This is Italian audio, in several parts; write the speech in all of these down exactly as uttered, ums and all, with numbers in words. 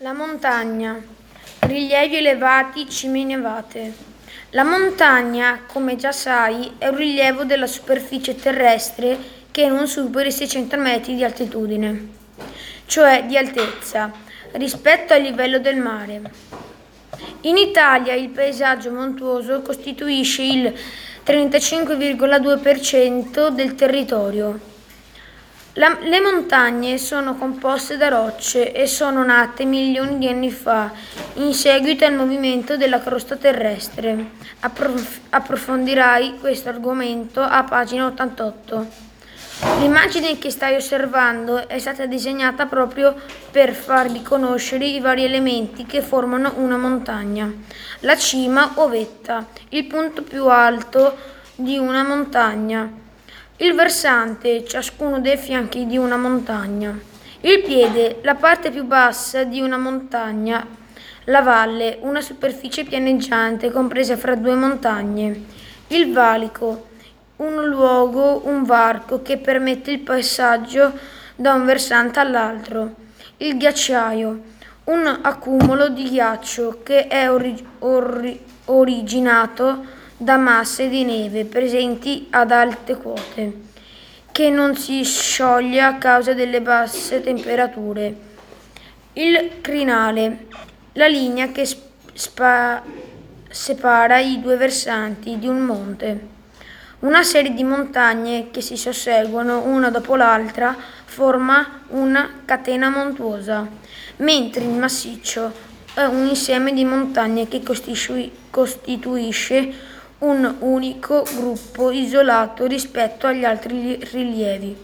La montagna, rilievi elevati, cime innevate. La montagna, come già sai, è un rilievo della superficie terrestre che non superi i seicento metri di altitudine, cioè di altezza, rispetto al livello del mare. In Italia il paesaggio montuoso costituisce il trentacinque virgola due per cento del territorio. La, le montagne sono composte da rocce e sono nate milioni di anni fa, in seguito al movimento della crosta terrestre. Approf- approfondirai questo argomento a pagina ottantotto. L'immagine che stai osservando è stata disegnata proprio per farvi conoscere i vari elementi che formano una montagna. La cima o vetta, il punto più alto di una montagna. Il versante, ciascuno dei fianchi di una montagna. Il piede, la parte più bassa di una montagna. La valle, una superficie pianeggiante compresa fra due montagne. Il valico, un luogo, un varco che permette il passaggio da un versante all'altro. Il ghiacciaio, un accumulo di ghiaccio che è ori- ori- originato da masse di neve presenti ad alte quote, che non si scioglie a causa delle basse temperature. Il crinale, la linea che spa- separa i due versanti di un monte. Una serie di montagne che si susseguono una dopo l'altra forma una catena montuosa, mentre il massiccio è un insieme di montagne che costituisce un unico gruppo isolato rispetto agli altri rilievi.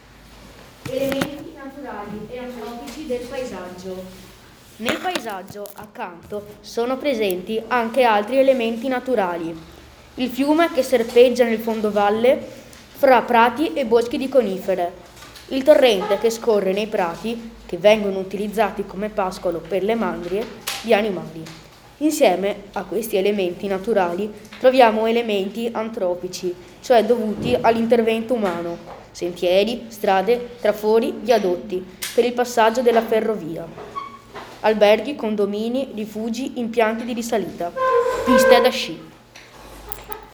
Elementi naturali e antropici del paesaggio. Nel paesaggio, accanto, sono presenti anche altri elementi naturali. Il fiume che serpeggia nel fondovalle fra prati e boschi di conifere. Il torrente che scorre nei prati, che vengono utilizzati come pascolo per le mandrie di animali. Insieme a questi elementi naturali troviamo elementi antropici, cioè dovuti all'intervento umano, sentieri, strade, trafori, viadotti per il passaggio della ferrovia, alberghi, condomini, rifugi, impianti di risalita, piste da sci.